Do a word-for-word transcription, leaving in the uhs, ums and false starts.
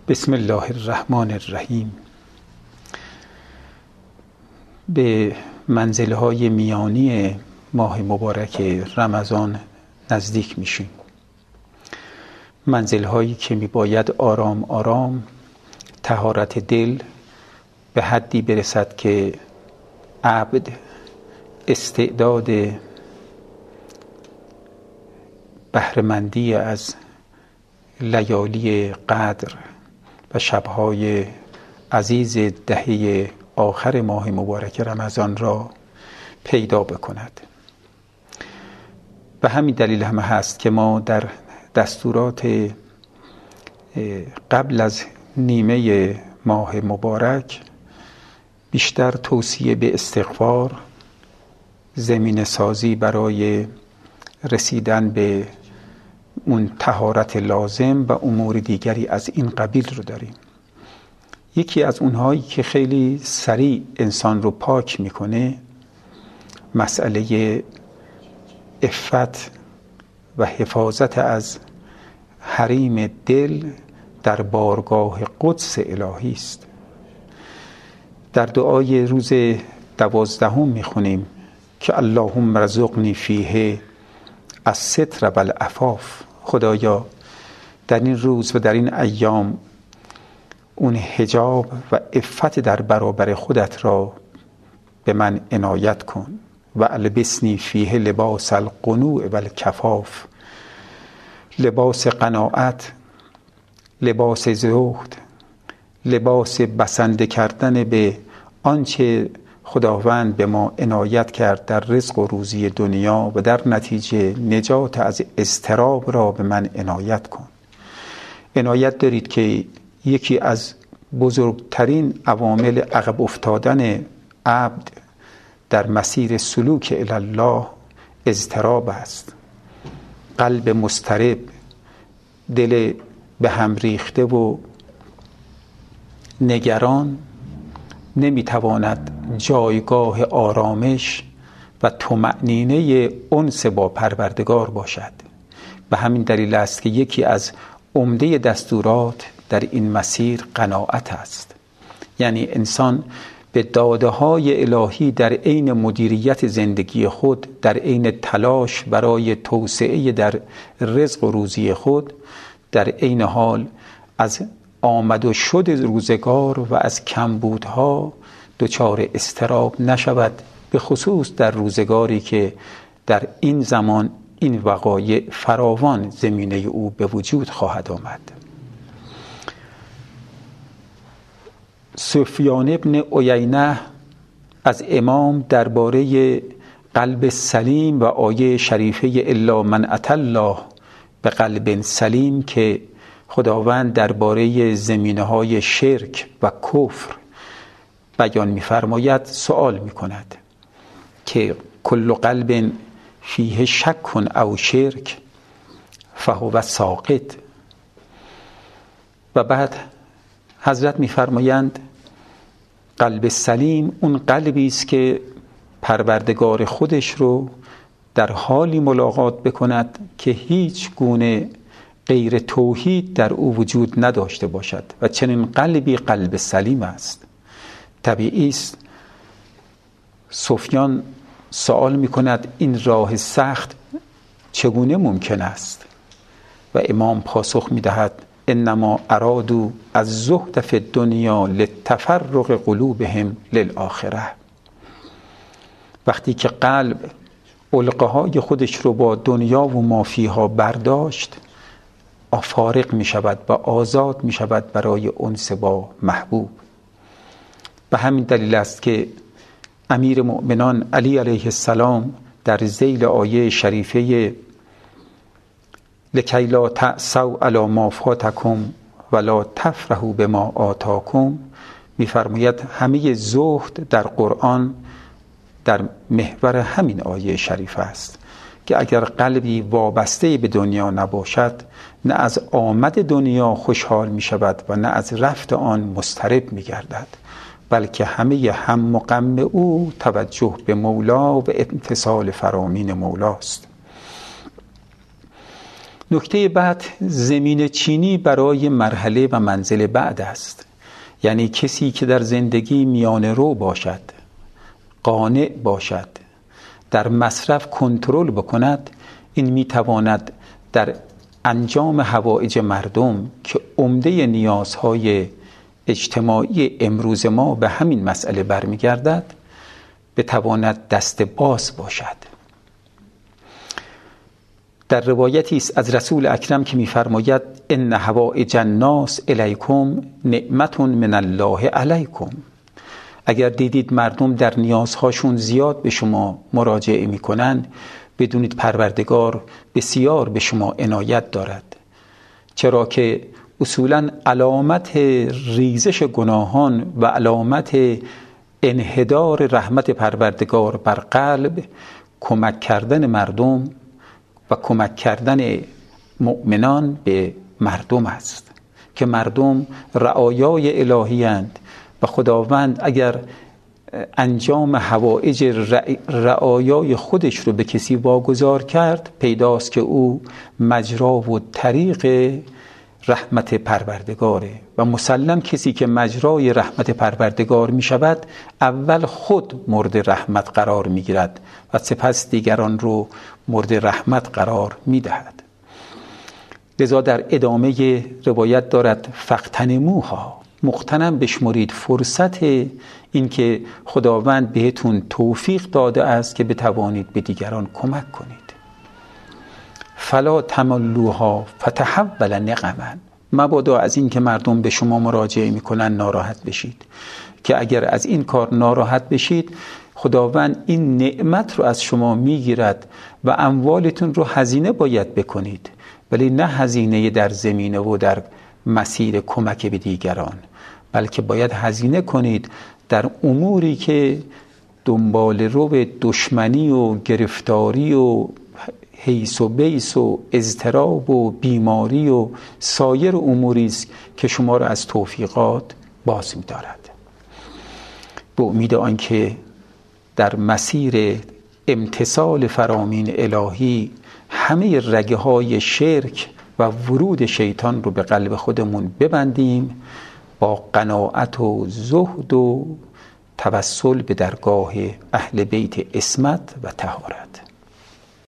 بسم الله الرحمن الرحیم. به منزل‌های میانی ماه مبارک رمضان نزدیک میشیم. منزل‌هایی که میباید آرام آرام طهارت دل به حدی برسد که عبد استعداد بهره‌مندی از لیالی قدر و شب‌های عزیز دهه آخر ماه مبارک رمضان را پیدا بکند. به همین دلیل هم هست که ما در دستورات قبل از نیمه ماه مبارک بیشتر توصیه به استغفار، زمینه سازی برای رسیدن به اون طهارت لازم و امور دیگری از این قبیل رو داریم. یکی از اونهایی که خیلی سریع انسان رو پاک میکنه مسئله عفت و حفاظت از حریم دل در بارگاه قدس الهی است. در دعای روز دوازدهم میخونیم که اللهم رزقنی فیه الستر و العفاف. خدایا در این روز و در این ایام اون حجاب و عفت در برابر خودت را به من عنایت کن و البسنی فیه لباس القنوع و الکفاف، لباس قناعت، لباس زهد، لباس بسنده کردن به آنچه خداوند به ما عنایت کرد در رزق و روزی دنیا و در نتیجه نجات از اضطراب را به من عنایت کن. عنایت دارید که یکی از بزرگترین عوامل عقب افتادن عبد در مسیر سلوک الی الله اضطراب است. قلب مضطرب، دل به هم ریخته و نگران نمیتواند جایگاه آرامش و طمأنینه انس با پروردگار باشد. به همین دلیل است که یکی از عمده دستورات در این مسیر قناعت است. یعنی انسان به داده های الهی در عین مدیریت زندگی خود، در عین تلاش برای توسعه در رزق و روزی خود، در عین حال از آمد و شد روزگار و از کمبودها دچار اضطراب نشود، به خصوص در روزگاری که در این زمان این وقایع فراوان زمینه او به وجود خواهد آمد. سفیان ابن عیینه از امام درباره قلب سلیم و آیه شریفه الا من اتى الله به قلب سلیم که خداوند درباره زمینه‌های شرک و کفر بیان می‌فرماید سوال می‌کند که کل قلب فیه شک او شرک فهو ساقط. و بعد حضرت می‌فرمایند قلب سلیم اون قلبی است که پروردگار خودش رو در حالی ملاقات بکند که هیچ گونه غیر توحید در او وجود نداشته باشد و چنین قلبی قلب سلیم است. طبیعی است سفیان سوال می کند این راه سخت چگونه ممکن است؟ و امام پاسخ می دهد انما ارادوا از زهد فی الدنیا لتفرق قلوبهم للآخره. وقتی که قلب علقه های خودش رو با دنیا و ما فیها برداشت، فارغ می شود و آزاد می شود برای انس با محبوب. به همین دلیل است که امیر مؤمنان علی علیه السلام در ذیل آیه شریفه لکی لا تأسوا علی ما فاتکم ولا تفرحوا بما آتاکم می‌فرماید همه زهد در قرآن در محور همین آیه شریف است که اگر قلبی وابسته به دنیا نباشد نه از آمد دنیا خوشحال می شود و نه از رفت آن مضطرب می گردد، بلکه همه هم و غم او توجه به مولا و امتثال فرامین مولاست. نکته بعد زمین چینی برای مرحله و منزل بعد است. یعنی کسی که در زندگی میانه رو باشد، قانع باشد، در مصرف کنترل بکند، این میتواند در انجام حوائج مردم که عمده نیازهای اجتماعی امروز ما به همین مسئله برمیگردد بتواند دست باز باشد. در روایتی است از رسول اکرم که می‌فرماید ان حوائج الناس الیکم نعمت من الله علیکم. اگر دیدید مردم در نیازهاشون زیاد به شما مراجعه میکنن، بدونید پروردگار بسیار به شما عنایت دارد، چرا که اصولاً علامت ریزش گناهان و علامت انحدار رحمت پروردگار بر قلب کمک کردن مردم و کمک کردن مؤمنان به مردم است که مردم رعایای الهی اند و خداوند اگر انجام حوائج رعایای خودش رو به کسی واگذار کرد، پیداست که او مجرا و طریق رحمت پروردگاره و مسلم کسی که مجرای رحمت پروردگار می شود اول خود مورد رحمت قرار می گیرد و سپس دیگران رو مورد رحمت قرار می دهد. لذا در ادامه روایت دارد فاغتنموها، مغتنم بشمرید فرصت این که خداوند بهتون توفیق داده است که بتوانید به دیگران کمک کنید. فلا تملوها فتحول نقما، مبادا از این که مردم به شما مراجعه میکنن ناراحت بشید، که اگر از این کار ناراحت بشید خداوند این نعمت رو از شما میگیرد و اموالتون رو هزینه باید بکنید، ولی نه هزینه در زمینه و در مسیر کمک به دیگران، بلکه باید هزینه کنید در اموری که دنبال رو به دشمنی و گرفتاری و حیث و بیس و اضطراب و بیماری و سایر اموری است که شما را از توفیقات باز می‌دارد. به امید آنکه در مسیر امتثال فرامین الهی همه رگه های شرک و ورود شیطان رو به قلب خودمون ببندیم، با قناعت و زهد و توسل به درگاه اهل بیت عصمت و طهارت.